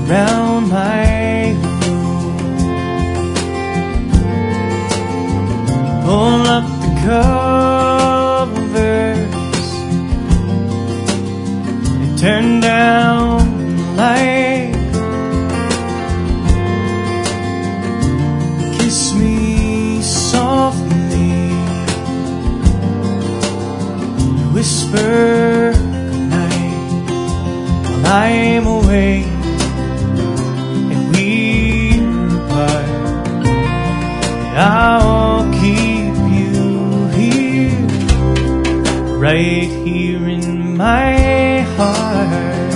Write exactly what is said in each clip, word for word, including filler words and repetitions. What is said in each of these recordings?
around my room. Pull up the covers and turn down the light. Kiss me softly, whisper goodnight while I'm away and we're apart. I'll keep you here, right here in my heart.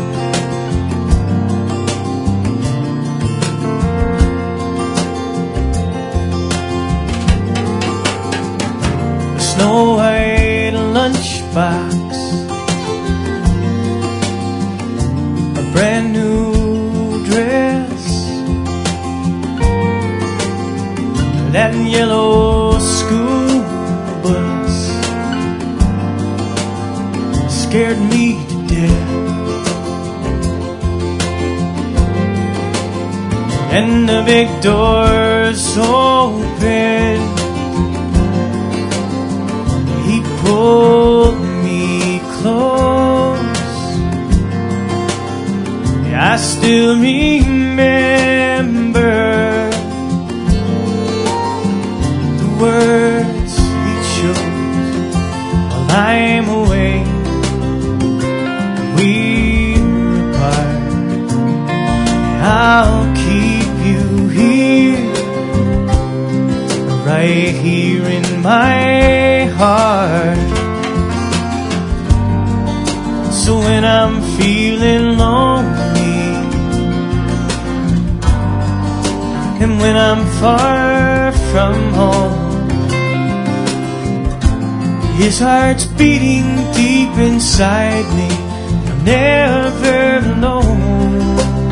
A snow white lunchbox, a brand new dress, that yellow school bus scared me to death. And the big doors open, he pulled me close. I still remember the words he chose while I'm away, we're apart. I'll keep you here, right here in my heart. So when I'm feeling lonely, and when I'm far from home, his heart's beating deep inside me, I'm never alone.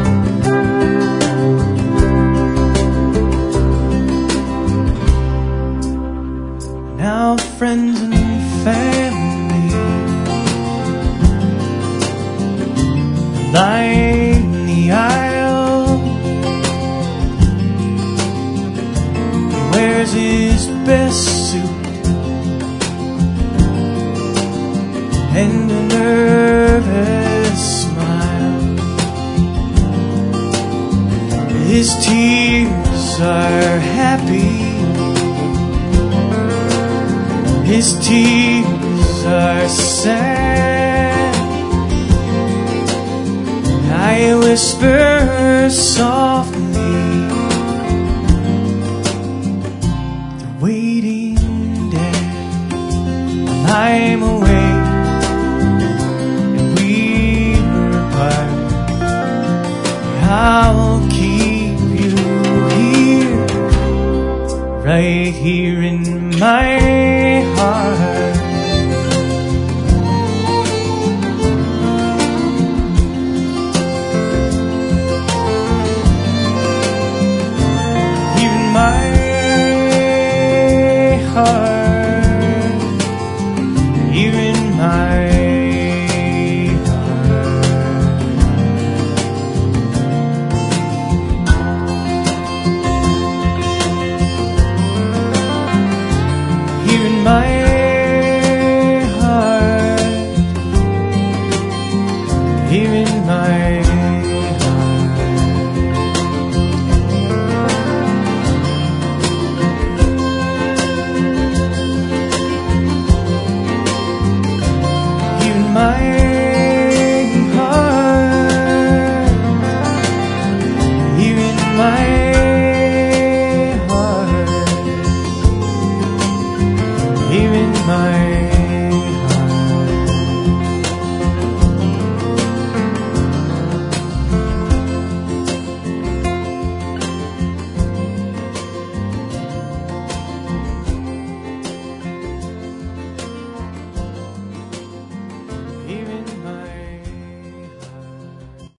Now friends and family line the aisle. He wears his best suit and a nervous smile. His tears are happy, his tears are sad. I whisper softly, they're waiting there while I'm away and we're apart. I'll keep you here, right here in my